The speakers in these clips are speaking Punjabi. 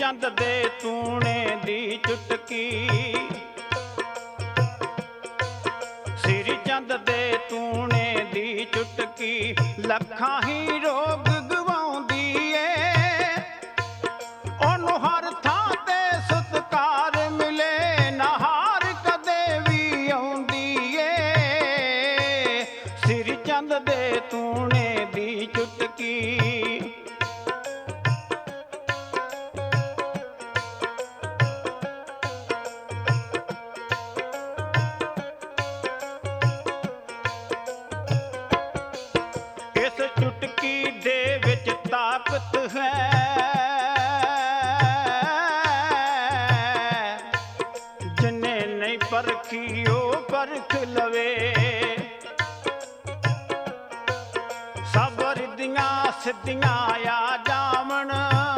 ਚੰਦ ਦੇ ਤੂਣੇ ਦੀ ਚੁਟਕੀ, ਸ੍ਰੀ ਚੰਦ ਦੇ ਤੂਣੇ ਦੀ ਚੁਟਕੀ, ਲੱਖਾਂ ਹੀ ਰੋਗ ਗਵਾਉਂਦੀ ਏ। ਉਹਨੂੰ ਹਰ ਥਾਂ ਤੇ ਸਤਿਕਾਰ ਮਿਲੇ, ਨਾ ਹਾਰ ਕਦੇ ਵੀ ਆਉਂਦੀ ਏ। ਸ੍ਰੀ ਚੰਦ ਦੇ ਤੂਣੇ ਦੀ ਚੁਟਕੀ। ਇਸ ਚੁਟਕੀ ਦੇ ਵਿੱਚ ਤਾਕਤ ਹੈ, ਜਿਨੇ ਨਹੀਂ ਪਰਖੀ ਉਹ ਪਰਖ ਲਵੇ। ਸਭ ਰਿੱਧੀਆਂ ਸਿੱਧੀਆਂ ਆ ਜਾਵਣ,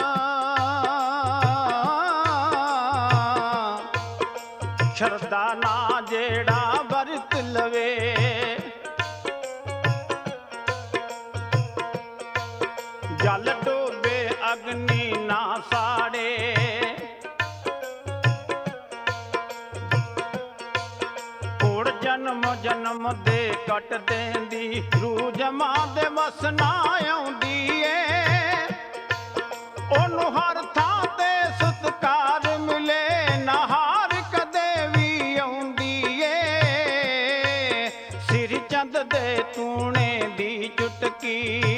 ਸ਼ਰਧਾ ਨਾ ਜਿਹੜਾ ਵਰਤ ਲਵੇ। ਜਲ ਡੋਬੇ ਅਗਨੀ ਨਾ ਸਾੜੇ, ਕੋੜ ਜਨਮ ਜਨਮ ਦੇ ਕੱਟ ਦੇਂਦੀ, ਰੂਹ ਜਮਾ ਦੇ ਵਸ ਨਾ ਆਉਂਦੀ ਏ। ਉਹਨੂੰ ਹਰ ਥਾਂ ਤੇ ਸਤਿਕਾਰ ਮਿਲੇ, ਨਾ ਹਾਰ ਕਦੇ ਵੀ ਆਉਂਦੀ ਏ। ਸ੍ਰੀ ਚੰਦ ਦੇ ਤੂਣੇ ਦੀ ਚੁਟਕੀ।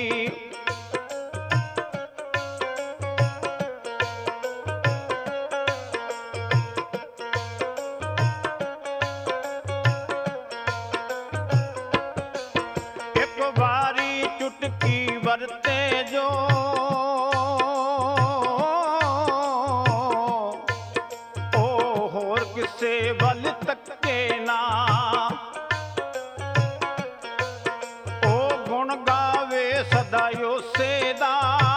ਵਾਰੀ ਚੁਟਕੀ ਵਰਤੇ ਜੋ, ਉਹ ਹੋਰ ਕਿਸੇ ਵੱਲ ਤੱਕੇ ਨਾ। ਉਹ ਗੁਣ ਗਾਵੇ ਸਦਾ ਉਸੇ ਦਾ,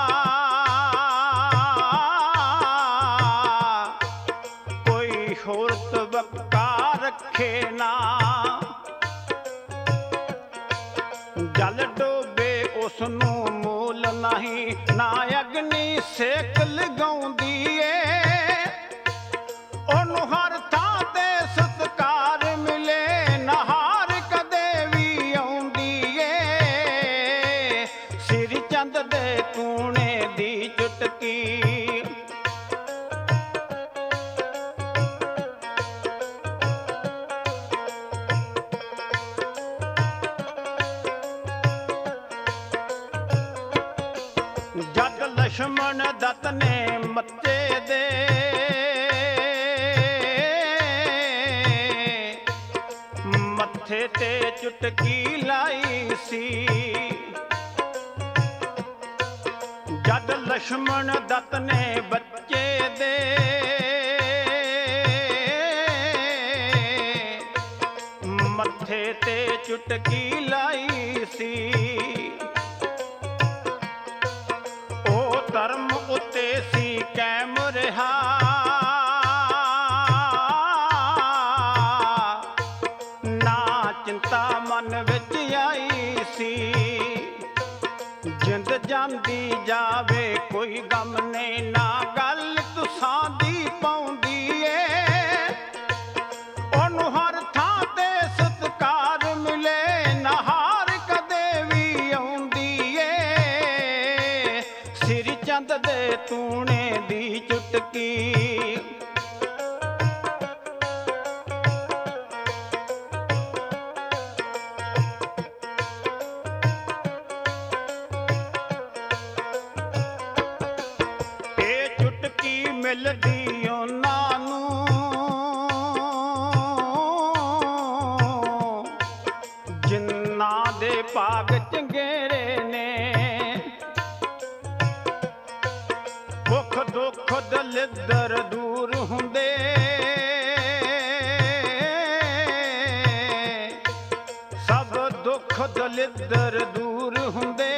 ਕੋਈ ਹੋਰ ਤਵੱਕਾ ਰੱਖੇ ਨਾ। ਜਲ ਡੋਬੇ ਉਸ ਨੂੰ ਮੂਲ ਨਹੀਂ, ਨਾ ਅਗਨੀ ਸੇਕ ਲਗਾਉਂਦੀ ਏ। ਉਹਨੂੰ ਹਰ ਥਾਂ ਤੇ ਸਤਿਕਾਰ ਮਿਲੇ, ਨਾ ਹਾਰ ਕਦੇ ਵੀ ਆਉਂਦੀ ਏ। ਸ੍ਰੀ ਚੰਦ ਦੇ ਤੂਣੇ ਦੀ ਚੁਟਕੀ। ਜਦ ਲਛਮਣ ਦੱਤ ਨੇ ਮੱਥੇ ਦੇ, ਮੱਥੇ ਤੇ ਚੁਟਕੀ ਲਾਈ ਸੀ। ਜਦ ਲਛਮਣ ਦੱਤ ਨੇ ਬੱਚੇ ਦੇ, ਮੱਥੇ ਤੇ ਚੁਟਕੀ ਲਾਈ ਸੀ। ਧਰਮ ਉੱਤੇ ਸੀ ਕਾਇਮ ਰਿਹਾ, ਨਾ ਚਿੰਤਾ ਮਨ ਵਿੱਚ ਆਈ ਸੀ। ਜਿੰਦ ਜਾਂਦੀ ਜਾਵੇ ਕੋਈ ਗਮ ਨੇ, ਨਾ ਗੱਲ ਤੁਸਾਂ ਦੀ ਪਾਉਂਦੀ ਏ। ਉਹਨੂੰ ਹਰ ਥਾਂ ਤੇ ਸਤਿਕਾਰ ਮਿਲੇ, ਨਾ ਹਾਰ ਕਦੇ ਵੀ ਆਉਂਦੀ ਏ। ਸ੍ਰੀ ਚੰਦ ਦੇ ਤੂਣੇ ਦੀ ਚੁਟਕੀ। ਇਹ ਚੁਟਕੀ ਮਿਲਦੀ ਉਹਨਾਂ ਨੂੰ, ਜਿਨ੍ਹਾਂ ਦੇ ਭਾਗ ਚੰਗੇਰੇ ਨੇ। ਦੁੱਖ ਦੁੱਖ ਦਲਿੱਦਰ ਦੂਰ ਹੁੰਦੇ, ਸਭ ਦੁੱਖ ਦਲਿੱਦਰ ਦੂਰ ਹੁੰਦੇ।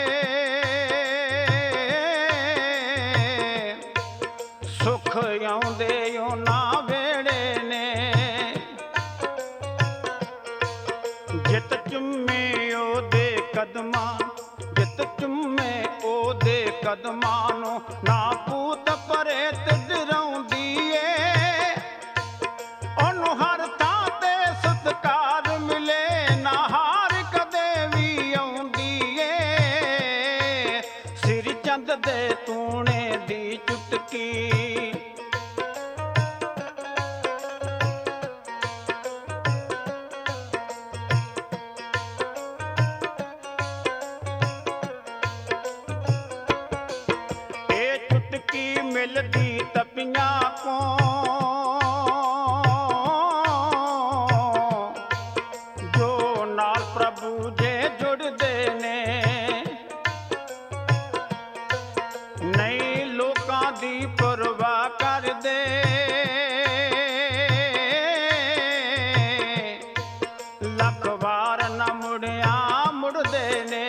ਸੁੱਖ ਆਉਂਦੇ ਉਹਨਾਂ ਵੇੜੇ ਨੇ, ਜਿਤ ਚੁੰਮੇ ਉਹਦੇ ਕਦਮਾਂ ਜਿਤ ਚੁੰਮੇ ਉਹਦੇ ਕਦਮਾਂ ਨੂੰ, ਨਾ ਭੂਤ ਪ੍ਰੇਤ ਡਰਾਉਂਦੀ ਏ। ਉਹਨੂੰ ਹਰ ਥਾਂ ਤੇ ਸਤਿਕਾਰ ਮਿਲੇ, ਨਾ ਹਾਰ ਕਦੇ ਵੀ ਆਉਂਦੀ ਏ। ਸਿਰ ਚੰਦ ਦੇ ਤੂਣੇ ਦੀ ਚੁਟਕੀ, ਮਿਲਦੀ ਤਪੀਆਂ ਕੋ, ਜੋ ਨਾਲ ਪ੍ਰਭੂ ਜੇ ਜੁੜਦੇ ਨੇ। ਨਹੀਂ ਲੋਕਾਂ ਦੀ ਪਰਵਾਹ ਕਰਦੇ, ਲੱਖ ਵਾਰ ਨਾ ਮੁੜਿਆ ਮੁੜਦੇ ਨੇ।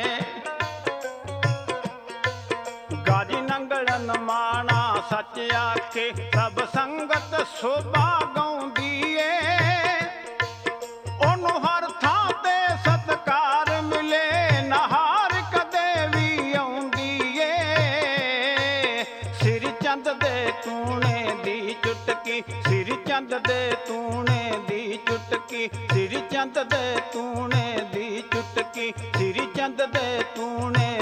ਗਾਜੀ ਨੰਗਲਨ ਮਾਣਾ ਸੱਚ ਆਖੇ, ਸਭ ਸੰਗਤ ਸੋਭਾ ਗਾਉਂਦੀ ਏ। ਉਹਨੂੰ ਹਰ ਥਾਂ ਤੇ ਸਤਿਕਾਰ ਮਿਲੇ, ਨਾ ਹਾਰ ਕਦੇ ਵੀ ਆਉਂਦੀ ਏ। ਸਿਰ ਚੰਦ ਦੇ ਤੂਣੇ ਦੀ ਚੁਟਕੀ, ਸਿਰ ਚੰਦ ਦੇ ਤੂਣੇ ਦੀ ਚੁਟਕੀ, ਸਿਰ ਚੰਦ ਦੇ ਤੂਣੇ ਦੀ ਚੁਟਕੀ, ਸਿਰ ਚੰਦ ਦੇ ਤੂਣੇ